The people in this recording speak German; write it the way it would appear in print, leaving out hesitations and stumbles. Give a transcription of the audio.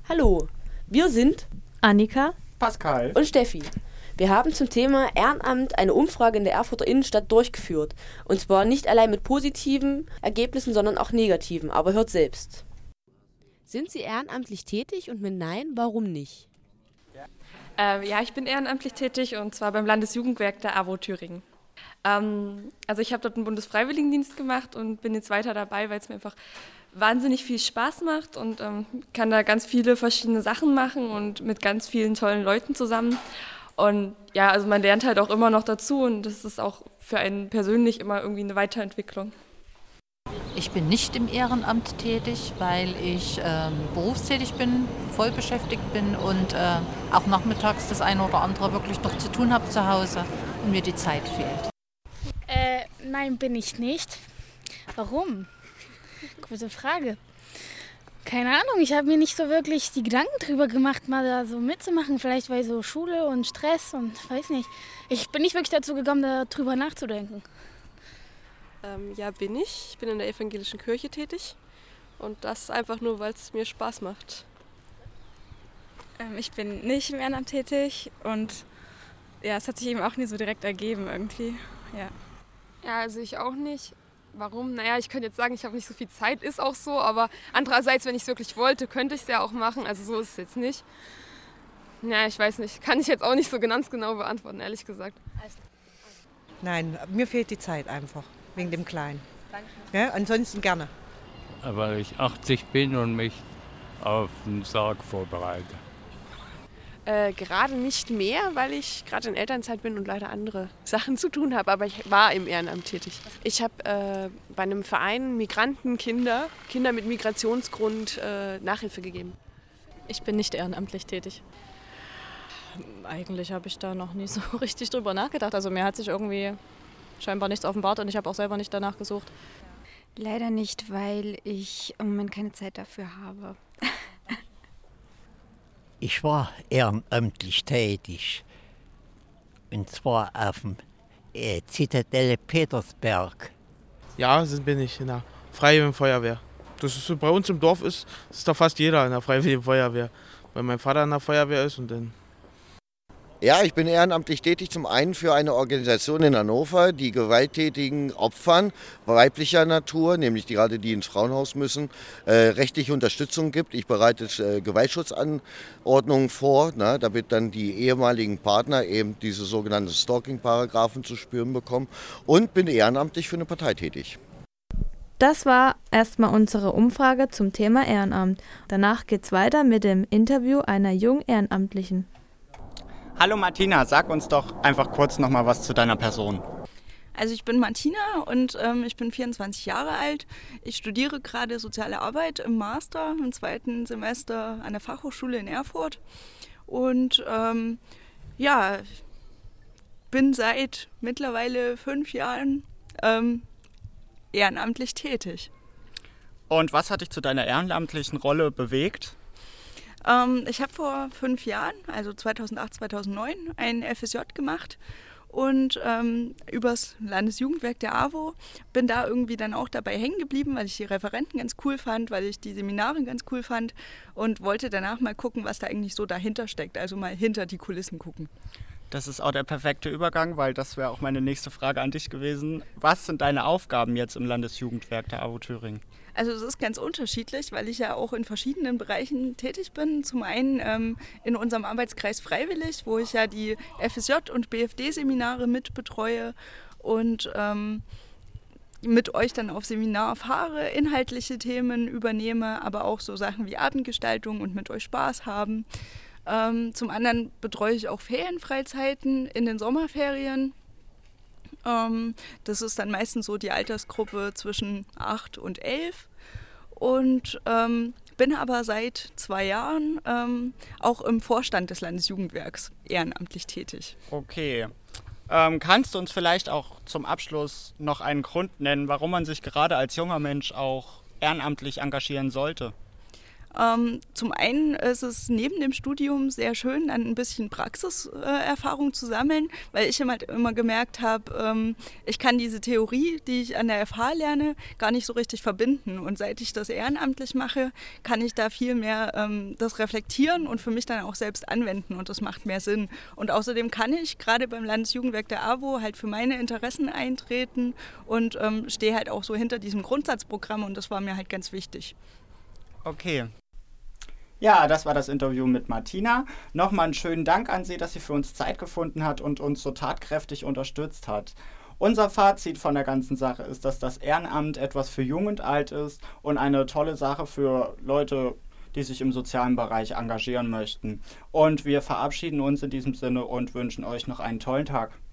Hallo, wir sind Annika, Pascal und Steffi. Wir haben zum Thema Ehrenamt eine Umfrage in der Erfurter Innenstadt durchgeführt. Und zwar nicht allein mit positiven Ergebnissen, sondern auch negativen. Aber hört selbst. Sind Sie ehrenamtlich tätig und wenn nein, warum nicht? Ja, ich bin ehrenamtlich tätig und zwar beim Landesjugendwerk der AWO Thüringen. Also ich habe dort einen Bundesfreiwilligendienst gemacht und bin jetzt weiter dabei, weil es mir einfach wahnsinnig viel Spaß macht und kann da ganz viele verschiedene Sachen machen und mit ganz vielen tollen Leuten zusammen. Und ja, also man lernt halt auch immer noch dazu und das ist auch für einen persönlich immer irgendwie eine Weiterentwicklung. Ich bin nicht im Ehrenamt tätig, weil ich berufstätig bin, voll beschäftigt bin und auch nachmittags das eine oder andere wirklich noch zu tun habe zu Hause und mir die Zeit fehlt. Nein, bin ich nicht. Warum? Gute Frage. Keine Ahnung, ich habe mir nicht so wirklich die Gedanken drüber gemacht, mal da so mitzumachen. Vielleicht weil so Schule und Stress und weiß nicht. Ich bin nicht wirklich dazu gekommen, darüber nachzudenken. Ja, bin ich. Ich bin in der evangelischen Kirche tätig und das einfach nur, weil es mir Spaß macht. Ich bin nicht im Ehrenamt tätig und ja, es hat sich eben auch nie so direkt ergeben irgendwie. Ja, also ich auch nicht. Warum? Naja, ich könnte jetzt sagen, ich habe nicht so viel Zeit, ist auch so, aber andererseits, wenn ich es wirklich wollte, könnte ich es ja auch machen, also so ist es jetzt nicht. Ja, ich weiß nicht, kann ich jetzt auch nicht so ganz genau beantworten, ehrlich gesagt. Nein, mir fehlt die Zeit einfach, wegen dem Kleinen. Ja, ansonsten gerne. Weil ich 80 bin und mich auf den Sarg vorbereite. Gerade nicht mehr, weil ich gerade in Elternzeit bin und leider andere Sachen zu tun habe, aber ich war im Ehrenamt tätig. Ich habe bei einem Verein Migrantenkinder, Kinder mit Migrationsgrund Nachhilfe gegeben. Ich bin nicht ehrenamtlich tätig. Eigentlich habe ich da noch nie so richtig drüber nachgedacht. Also mir hat sich irgendwie scheinbar nichts offenbart und ich habe auch selber nicht danach gesucht. Leider nicht, weil ich im Moment keine Zeit dafür habe. Ich war ehrenamtlich tätig, und zwar auf dem Zitadelle Petersberg. Ja, bin ich in der Freiwilligen Feuerwehr. Das ist so, bei uns im Dorf ist da fast jeder in der Freiwilligen Feuerwehr, weil mein Vater in der Feuerwehr ist und dann. Ja, ich bin ehrenamtlich tätig, zum einen für eine Organisation in Hannover, die gewalttätigen Opfern weiblicher Natur, nämlich gerade die ins Frauenhaus müssen, rechtliche Unterstützung gibt. Ich bereite Gewaltschutzanordnungen vor, damit dann die ehemaligen Partner eben diese sogenannten Stalking-Paragraphen zu spüren bekommen und bin ehrenamtlich für eine Partei tätig. Das war erstmal unsere Umfrage zum Thema Ehrenamt. Danach geht's weiter mit dem Interview einer jungen Ehrenamtlichen. Hallo Martina, sag uns doch einfach kurz noch mal was zu deiner Person. Also ich bin Martina und ich bin 24 Jahre alt. Ich studiere gerade Soziale Arbeit im Master, im 2. Semester an der Fachhochschule in Erfurt. Und bin seit mittlerweile 5 Jahren ehrenamtlich tätig. Und was hat dich zu deiner ehrenamtlichen Rolle bewegt? Ich habe vor 5 Jahren, also 2008, 2009, ein FSJ gemacht und übers Landesjugendwerk der AWO bin da irgendwie dann auch dabei hängen geblieben, weil ich die Referenten ganz cool fand, weil ich die Seminare ganz cool fand und wollte danach mal gucken, was da eigentlich so dahinter steckt, also mal hinter die Kulissen gucken. Das ist auch der perfekte Übergang, weil das wäre auch meine nächste Frage an dich gewesen. Was sind deine Aufgaben jetzt im Landesjugendwerk der AWO Thüringen? Also es ist ganz unterschiedlich, weil ich ja auch in verschiedenen Bereichen tätig bin. Zum einen in unserem Arbeitskreis Freiwillig, wo ich ja die FSJ- und BFD-Seminare mit betreue und mit euch dann auf Seminar fahre, inhaltliche Themen übernehme, aber auch so Sachen wie Abendgestaltung und mit euch Spaß haben. Zum anderen betreue ich auch Ferienfreizeiten in den Sommerferien. Das ist dann meistens so die Altersgruppe zwischen 8 und 11 und bin aber seit 2 Jahren auch im Vorstand des Landesjugendwerks ehrenamtlich tätig. Okay. Kannst du uns vielleicht auch zum Abschluss noch einen Grund nennen, warum man sich gerade als junger Mensch auch ehrenamtlich engagieren sollte? Zum einen ist es neben dem Studium sehr schön, dann ein bisschen Praxiserfahrung zu sammeln, weil ich immer gemerkt habe, ich kann diese Theorie, die ich an der FH lerne, gar nicht so richtig verbinden. Und seit ich das ehrenamtlich mache, kann ich da viel mehr das reflektieren und für mich dann auch selbst anwenden und das macht mehr Sinn. Und außerdem kann ich gerade beim Landesjugendwerk der AWO halt für meine Interessen eintreten und stehe halt auch so hinter diesem Grundsatzprogramm und das war mir halt ganz wichtig. Okay. Ja, das war das Interview mit Martina. Nochmal einen schönen Dank an sie, dass sie für uns Zeit gefunden hat und uns so tatkräftig unterstützt hat. Unser Fazit von der ganzen Sache ist, dass das Ehrenamt etwas für Jung und Alt ist und eine tolle Sache für Leute, die sich im sozialen Bereich engagieren möchten. Und wir verabschieden uns in diesem Sinne und wünschen euch noch einen tollen Tag.